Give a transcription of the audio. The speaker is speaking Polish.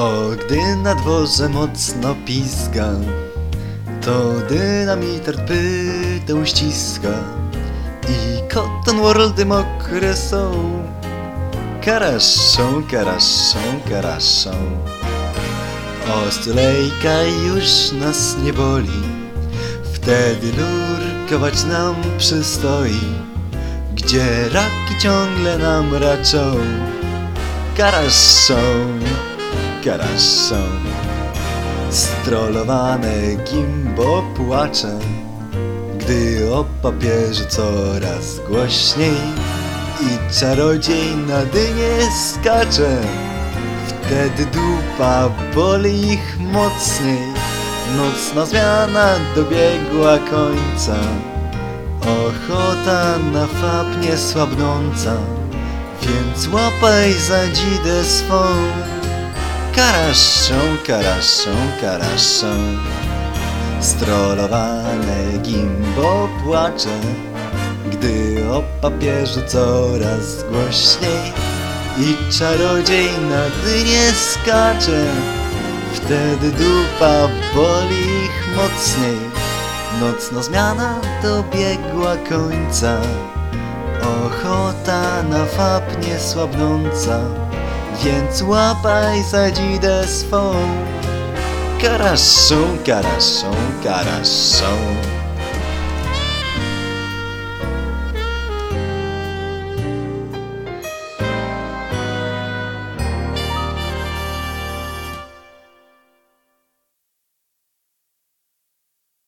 O, gdy na dworze mocno pizga, to dynamiter pytę ściska i Cotton Worldy mokre są. Karaszą, karaszą, karaszą. O, stulejka już nas nie boli, wtedy nurkować nam przystoi, gdzie raki ciągle nam raczą. Karaszą, karaszą. Strollowane gimbo płacze, gdy o papieży coraz głośniej i czarodziej na dynie skacze. Wtedy dupa boli ich mocniej, nocna zmiana dobiegła końca. Ochota na fab niesłabnąca, więc łapaj za dzidę swą. Karaszą, karaszą, karaszą. Strollowane gimbo płacze, gdy o papieżu coraz głośniej i czarodziej na dynie skacze. Wtedy dupa boli ich mocniej, nocna zmiana dobiegła końca. Ochota na fab niesłabnąca, więc łapaj za dzidę swą. Karaszą, karaszą, karaszą.